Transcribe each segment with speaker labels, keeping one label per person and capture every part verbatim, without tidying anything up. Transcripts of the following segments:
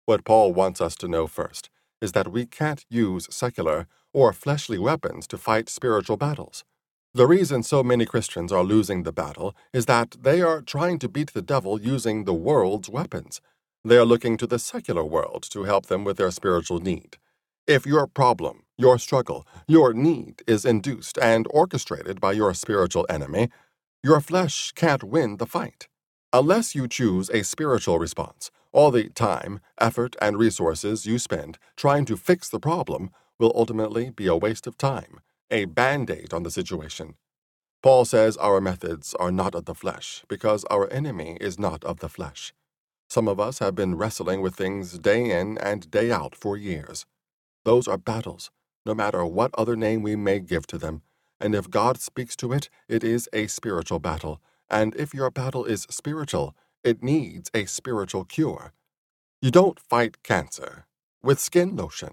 Speaker 1: What Paul wants us to know first is that we can't use secular or fleshly weapons to fight spiritual battles. The reason so many Christians are losing the battle is that they are trying to beat the devil using the world's weapons. They are looking to the secular world to help them with their spiritual need. If your problem, your struggle, your need is induced and orchestrated by your spiritual enemy, your flesh can't win the fight. Unless you choose a spiritual response, all the time, effort, and resources you spend trying to fix the problem will ultimately be a waste of time, a band-aid on the situation. Paul says our methods are not of the flesh because our enemy is not of the flesh. Some of us have been wrestling with things day in and day out for years. Those are battles, no matter what other name we may give to them, and if God speaks to it, it is a spiritual battle, and if your battle is spiritual, it needs a spiritual cure. You don't fight cancer with skin lotion.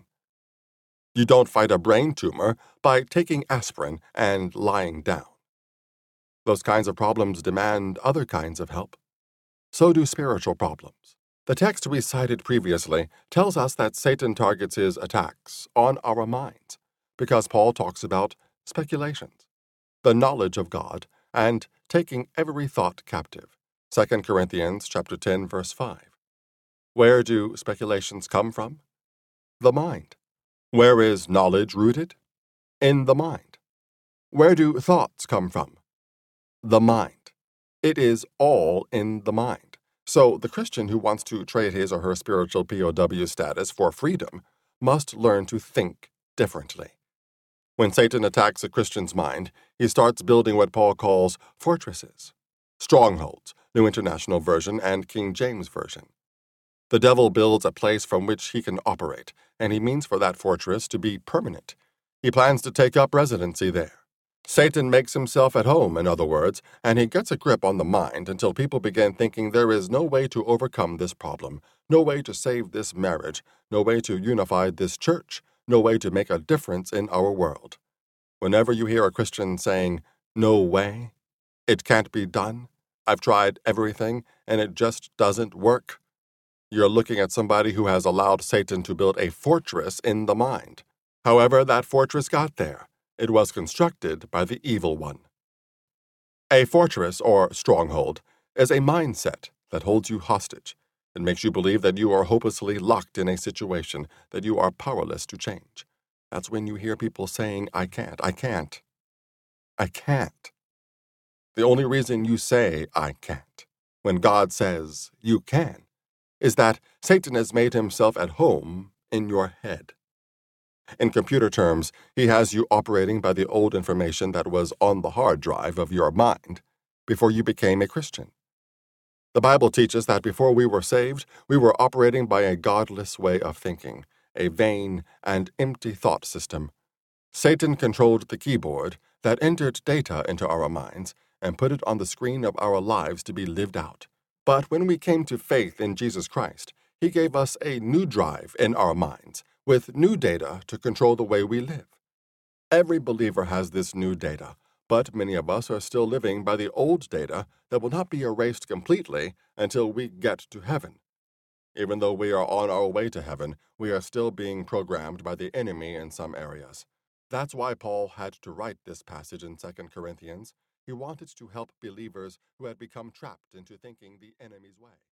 Speaker 1: You don't fight a brain tumor by taking aspirin and lying down. Those kinds of problems demand other kinds of help. So do spiritual problems. The text we cited previously tells us that Satan targets his attacks on our minds because Paul talks about speculations, the knowledge of God, and taking every thought captive. Second Corinthians chapter ten, verse five. Where do speculations come from? The mind. Where is knowledge rooted? In the mind. Where do thoughts come from? The mind. It is all in the mind. So the Christian who wants to trade his or her spiritual P O W status for freedom must learn to think differently. When Satan attacks a Christian's mind, he starts building what Paul calls fortresses, strongholds, New International Version and King James Version. The devil builds a place from which he can operate, and he means for that fortress to be permanent. He plans to take up residency there. Satan makes himself at home, in other words, and he gets a grip on the mind until people begin thinking there is no way to overcome this problem, no way to save this marriage, no way to unify this church, no way to make a difference in our world. Whenever you hear a Christian saying, "No way," "It can't be done," "I've tried everything, and it just doesn't work," you're looking at somebody who has allowed Satan to build a fortress in the mind. However that fortress got there, it was constructed by the evil one. A fortress, or stronghold, is a mindset that holds you hostage. It makes you believe that you are hopelessly locked in a situation, that you are powerless to change. That's when you hear people saying, "I can't, I can't, I can't." The only reason you say, "I can't," when God says, "You can," is that Satan has made himself at home in your head. In computer terms, he has you operating by the old information that was on the hard drive of your mind before you became a Christian. The Bible teaches that before we were saved, we were operating by a godless way of thinking, a vain and empty thought system. Satan controlled the keyboard that entered data into our minds and put it on the screen of our lives to be lived out. But when we came to faith in Jesus Christ, he gave us a new drive in our minds, with new data to control the way we live. Every believer has this new data, but many of us are still living by the old data that will not be erased completely until we get to heaven. Even though we are on our way to heaven, we are still being programmed by the enemy in some areas. That's why Paul had to write this passage in Second Corinthians. He wanted to help believers who had become trapped into thinking the enemy's way.